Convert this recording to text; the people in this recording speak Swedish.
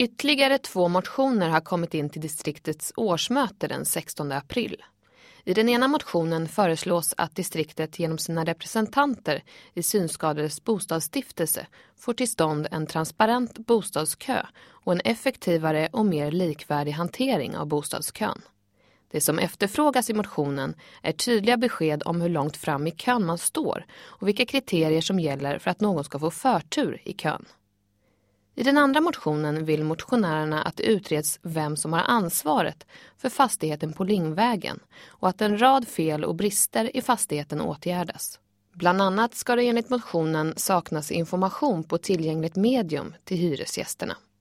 Ytterligare 2 motioner har kommit in till distriktets årsmöte den 16 april. I den ena motionen föreslås att distriktet genom sina representanter i Synskadades bostadsstiftelse får till stånd en transparent bostadskö och en effektivare och mer likvärdig hantering av bostadskön. Det som efterfrågas i motionen är tydliga besked om hur långt fram i kön man står och vilka kriterier som gäller för att någon ska få förtur i kön. I den andra motionen vill motionärerna att det utreds vem som har ansvaret för fastigheten på Lingvägen och att en rad fel och brister i fastigheten åtgärdas. Bland annat ska det enligt motionen saknas information på tillgängligt medium till hyresgästerna.